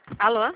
Alô?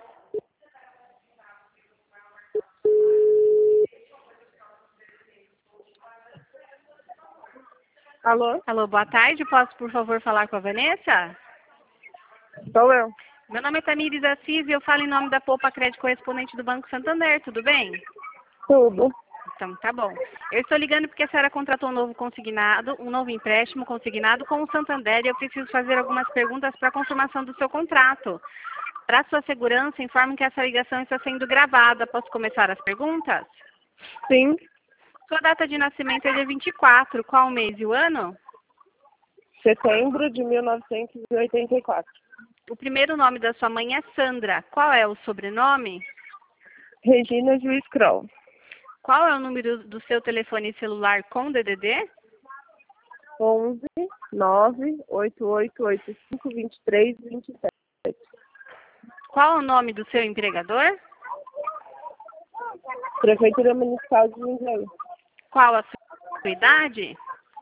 Alô? Alô, boa tarde. Posso, por favor, falar com a Vanessa? Sou eu. Meu nome é Tamires Assis e eu falo em nome da Poupa Crédito Correspondente do Banco Santander, tudo bem? Tudo. Então, tá bom. Eu estou ligando porque a senhora contratou um novo consignado, um novo empréstimo consignado com o Santander e eu preciso fazer algumas perguntas para a confirmação do seu contrato. Para sua segurança, informo que essa ligação está sendo gravada. Posso começar as perguntas? Sim. Sua data de nascimento é dia 24. Qual o mês e o ano? Setembro de 1984. O primeiro nome da sua mãe é Sandra. Qual é o sobrenome? Regina Juiz Kroll. Qual é o número do seu telefone celular com DDD? 11 9 8885 23 27. Qual é o nome do seu empregador? Prefeitura Municipal de Jundiaí. Qual a sua idade?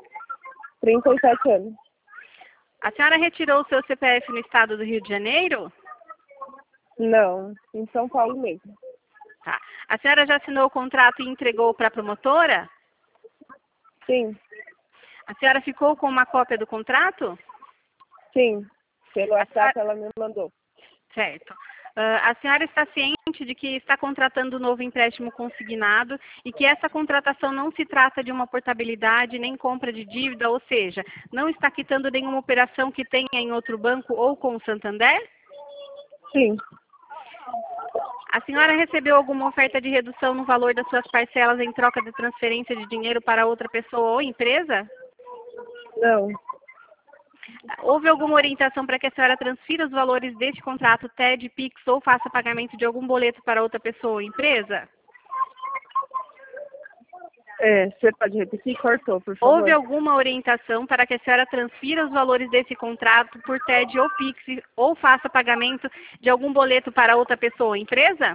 37 anos. A senhora retirou o seu CPF no estado do Rio de Janeiro? Não, em São Paulo mesmo. Tá. A senhora já assinou o contrato e entregou para a promotora? Sim, A senhora ficou com uma cópia do contrato? sim. Pelo A WhatsApp senhora... ela me mandou. Certo. A senhora está ciente de que está contratando um novo empréstimo consignado e que essa contratação não se trata de uma portabilidade nem compra de dívida, ou seja, não está quitando nenhuma operação que tenha em outro banco ou com o Santander? Sim. A senhora recebeu alguma oferta de redução no valor das suas parcelas em troca de transferência de dinheiro para outra pessoa ou empresa? Não. Houve alguma orientação para que a senhora transfira os valores deste contrato TED, PIX ou faça pagamento de algum boleto para outra pessoa ou empresa? Você pode repetir? Cortou, por Houve favor. alguma orientação para que a senhora transfira os valores desse contrato por TED ou PIX ou faça pagamento de algum boleto para outra pessoa ou empresa?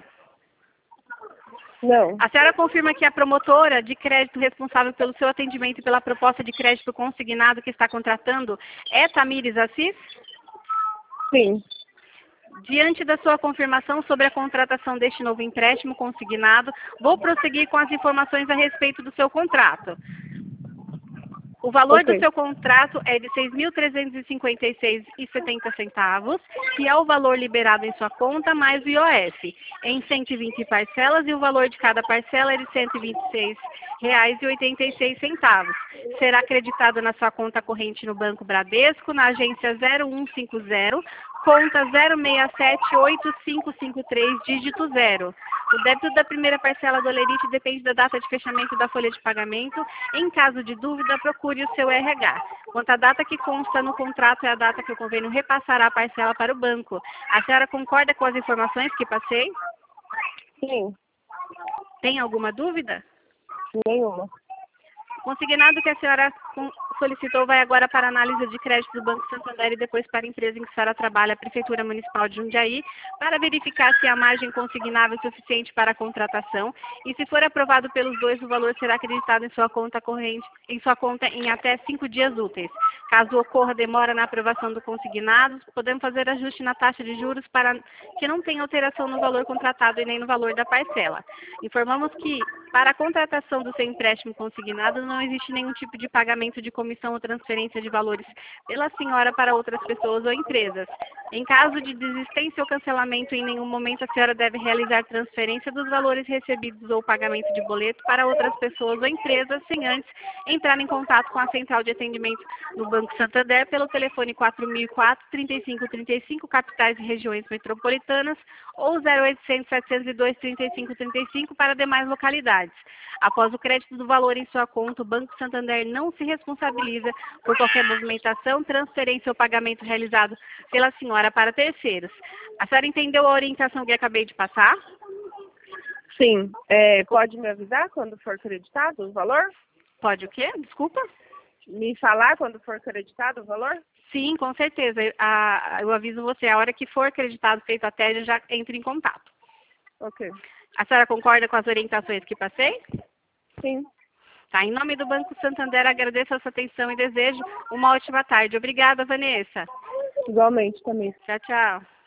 Não. A senhora confirma que a promotora de crédito responsável pelo seu atendimento e pela proposta de crédito consignado que está contratando é Tamires Assis? Sim. Diante da sua confirmação sobre a contratação deste novo empréstimo consignado, vou prosseguir com as informações a respeito do seu contrato. O valor do Ok. seu contrato é de R$ 6.356,70, que é o valor liberado em sua conta, mais o IOF, em 120 parcelas, e o valor de cada parcela é de R$ 126,86. Será acreditado na sua conta corrente no Banco Bradesco, na agência 0150, conta 0678553, dígito 0. O débito da primeira parcela do Olerite depende da data de fechamento da folha de pagamento. Em caso de dúvida, procure o seu RH. Quanto à data que consta no contrato, é a data que o convênio repassará a parcela para o banco. A senhora concorda com as informações que passei? Sim. Tem alguma dúvida? Nenhuma. O consignado que a senhora solicitou vai agora para análise de crédito do Banco Santander e depois para a empresa em que a senhora trabalha, a Prefeitura Municipal de Jundiaí, para verificar se a margem consignável é suficiente para a contratação e, se for aprovado pelos dois, o valor será acreditado em sua conta corrente, em sua conta em até 5 dias úteis. Caso ocorra demora na aprovação do consignado, podemos fazer ajuste na taxa de juros para que não tenha alteração no valor contratado e nem no valor da parcela. Informamos que, para a contratação do seu empréstimo consignado, não existe nenhum tipo de pagamento de comissão ou transferência de valores pela senhora para outras pessoas ou empresas. Em caso de desistência ou cancelamento, em nenhum momento a senhora deve realizar transferência dos valores recebidos ou pagamento de boleto para outras pessoas ou empresas, sem antes entrar em contato com a central de atendimento do Banco Santander pelo telefone 4004-3535, capitais e regiões metropolitanas, ou 0800-702-3535 para demais localidades. Após o crédito do valor em sua conta, o Banco Santander não se responsabiliza por qualquer movimentação, transferência ou pagamento realizado pela senhora para terceiros. A senhora entendeu a orientação que acabei de passar? Sim. Pode me avisar quando for creditado o valor? Pode o quê? Desculpa? Me falar quando for creditado o valor? Sim, com certeza. Eu aviso você, a hora que for acreditado, feito a TED, já entre em contato. Ok. A senhora concorda com as orientações que passei? Sim. Tá, em nome do Banco Santander, agradeço a sua atenção e desejo uma ótima tarde. Obrigada, Vanessa. Igualmente também. Tchau, tchau.